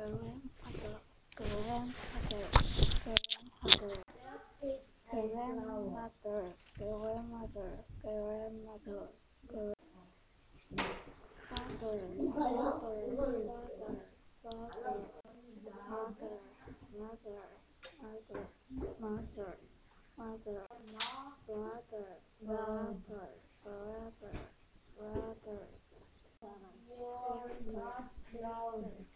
grandfather, grandmother, grandmother, grandmother, father, father, mother, mother, mother, brother, brother, brother,